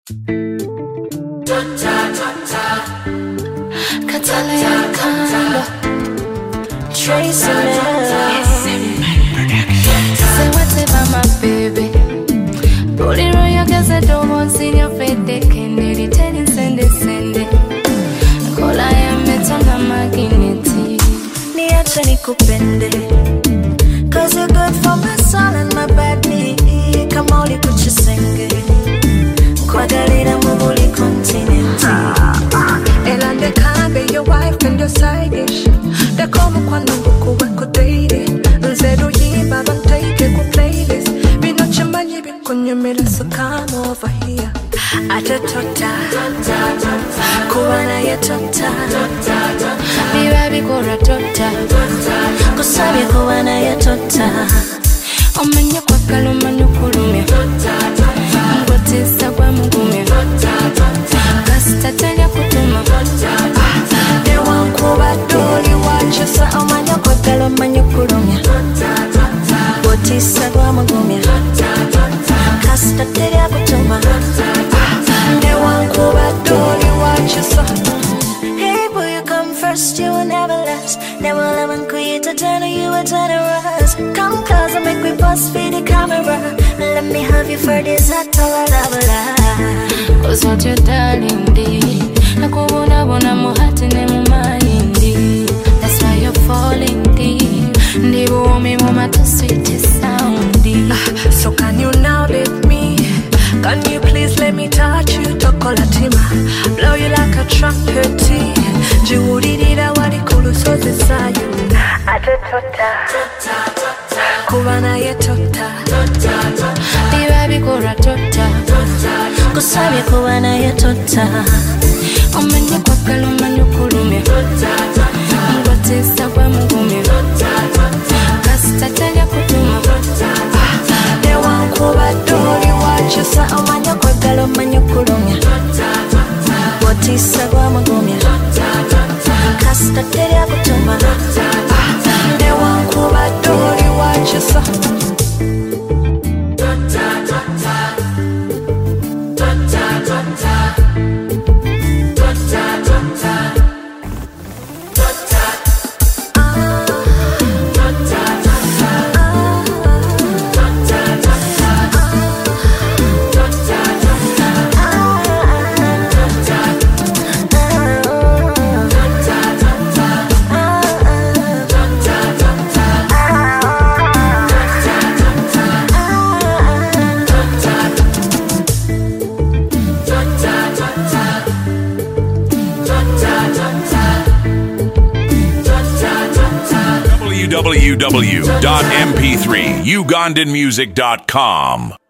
Catalan Condo, Tracy say whatever my baby. Rolling on your girls that don't want see your face. They can't do it, send it. Call I am it on the maginity. Niache nikupende, cause you're good for my soul and my body. Kama ulikuchisenge kwa dalila muguli continenti. Elande kambe your wife and your side dish. Da komu kwa nungu weko daily. Nzeru yiba bantake ku playlist. Bino chimanyi bikunyumira so come over here. Ate tota, kuwana ye tota. Biba bikora tota, Kusabi kuwana ye tota. omanya kwa kaluma nyukulumya. Ngotisa kwa mugumya. Kasita telya kutuma. Newankuba doli wachisa omanya kwa kaluma nyukulumya. Ngotisa kwa mugumya. Kasita telya kutuma. Newankuba doli wachisa. Hey boy, you come first, you will never last. Never let me create a turn, you a turn around. Come close and make me bust for the camera. Let me have you for this hot love. Cause what you're darling did. Nakubona bona muhati ne mumayindi. That's why you're falling deep. Ndibu umi mama to sweetest sounding. So can you now let me? Can you please let me touch you? Tokolatima, blow you like a trumpet. Jiwuririra wali kulusozi sayo. Ate tota, kubana ye tota. Biba bikora tota, Kusabi kuwana ye tota. omanya kwa kaluma nyukulumya. Ngotisa kwa mugumya. Kasita telya kutuma. Newankuba doli wachisa omanya kwa kaluma nyukulumya. Ngotisa kwa mugumya. Kasita telya kutuma. Newankuba doli wachisa. www.mp3ugandanmusic.com